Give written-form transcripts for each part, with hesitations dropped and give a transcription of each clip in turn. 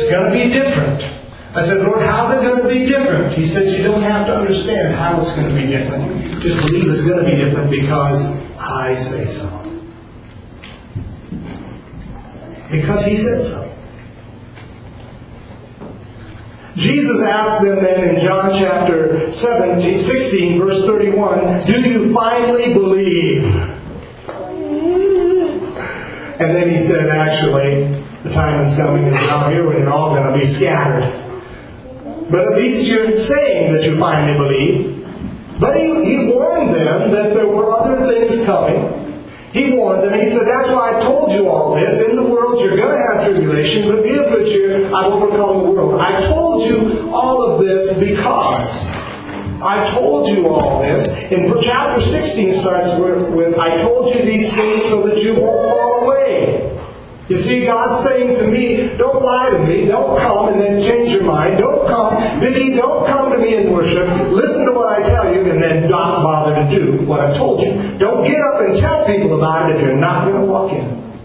it's going to be different. I said, Lord, how's it going to be different? He said, you don't have to understand how it's going to be different. Just believe it's going to be different because I say so. Because He said so. Jesus asked them then in John chapter 16, verse 31, do you finally believe? And then He said, actually, the time is coming is now here when you're all going to be scattered. But at least you're saying that you finally believe. But he warned them that there were other things coming. He warned them. He said, that's why I told you all this. In the world you're going to have tribulation, but be of good cheer. I've overcome the world. I told you all of this because I told you all this. And chapter 16 starts with I told you these things so that you won't fall away. You see, God's saying to me, don't lie to me, don't come and then change your mind, don't come, Vicky, don't come to me in worship, listen to what I tell you and then not bother to do what I've told you. Don't get up and tell people about it if you're not going to walk in.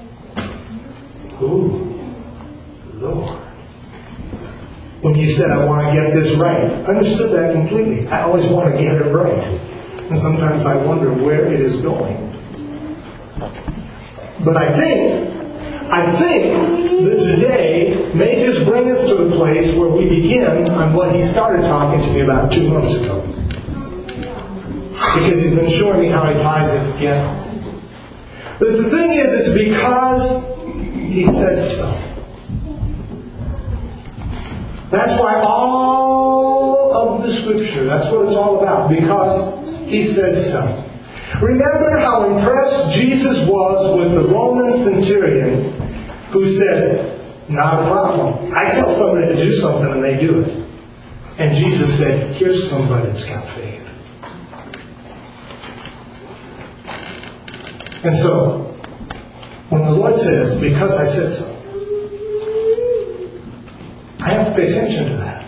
Ooh, Lord. When you said, I want to get this right, I understood that completely. I always want to get it right. And sometimes I wonder where it is going. But I think that today may just bring us to the place where we begin on what he started talking to me about 2 months ago. Because he's been showing me how he ties it together. But the thing is, it's because he says so. That's why all of the Scripture, that's what it's all about. Because he says so. Remember how impressed Jesus was with the Roman centurion who said, not a problem. I tell somebody to do something and they do it. And Jesus said, here's somebody that's got faith. And so, when the Lord says, because I said so, I have to pay attention to that.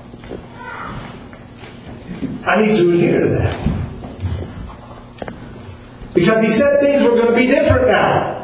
I need to adhere to that. Because he said things were going to be different now.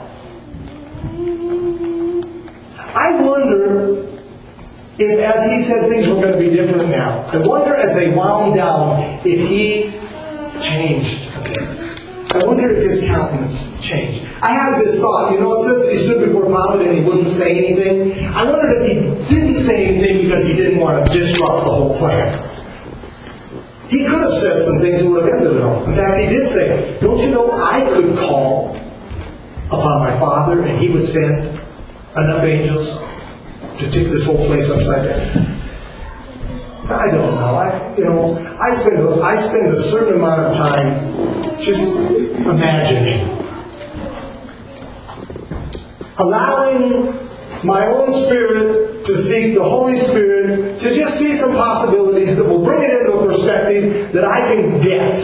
I wonder if, as he said things were going to be different now, I wonder as they wound down if he changed a bit. I wonder if his countenance changed. I had this thought, it says that he stood before Pilate and he wouldn't say anything. I wondered if he didn't say anything because he didn't want to disrupt the whole plan. He could have said some things that would have ended it all. In fact, he did say, don't you know I could call upon my Father and he would send enough angels to take this whole place upside down? I don't know. I spend a certain amount of time just imagining. Allowing my own spirit to seek the Holy Spirit to just see some possibilities that will bring it into a perspective that I can get.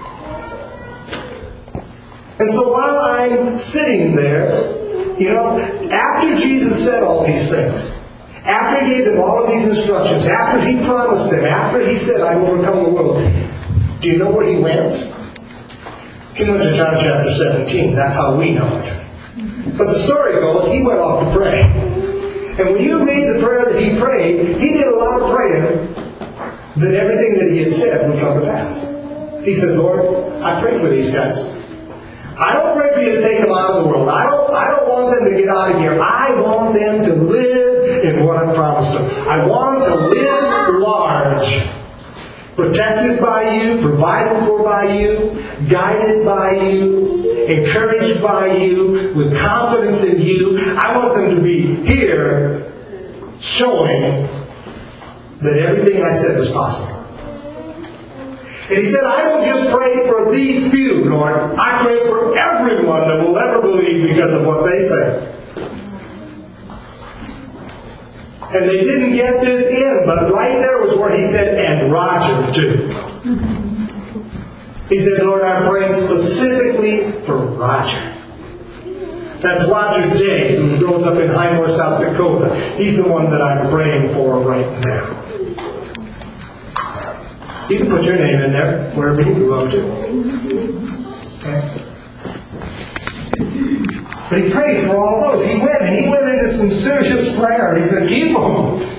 And so while I'm sitting there, after Jesus said all these things, after he gave them all of these instructions, after he promised them, after he said, I will overcome the world, do you know where he went? He went to John chapter 17. That's how we know it. But the story goes, he went off to pray. And when you read the prayer that he prayed, he did a lot of praying that everything that he had said would come to pass. He said, Lord, I pray for these guys. I don't pray for you to take them out of the world. I don't want them to get out of here. I want them to live in what I promised them. I want them to live large. Protected by you, provided for by you, guided by you, encouraged by you, with confidence in you. I want them to be here showing that everything I said was possible. And he said, I don't just pray for these few, Lord. I pray for everyone that will ever believe because of what they say. And they didn't get this in, but right there was where he said, and Roger too. He said, Lord, I'm praying specifically for Roger. That's Roger Day, who grows up in Highmore, South Dakota. He's the one that I'm praying for right now. You can put your name in there, wherever you grew up to. Okay? But he prayed for all of those. He went into some serious prayer. He said, keep them.